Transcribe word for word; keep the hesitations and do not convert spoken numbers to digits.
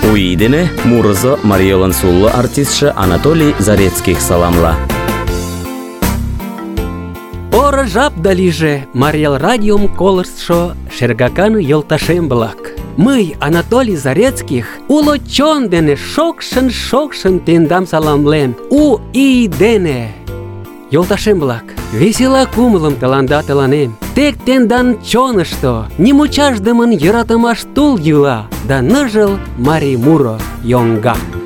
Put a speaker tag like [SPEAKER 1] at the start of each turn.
[SPEAKER 1] У ий дене мурызо Марий Элын сулло артистше Анатолий Зарецких саламла.
[SPEAKER 2] Поро жап да лиже Марий Эл радиом колыштшо шергакан йолташем-влак. Мый, Анатолий Зарецких, уло чон дене шокшын-шокшын тендам саламлем. У ий дене. Йолташем-влак, весела кумылым тыланда тыланем. Тек тендан чонышто нимучашдымын йӧратымаш тул йӱла, да ныжыл марий муро йоҥга.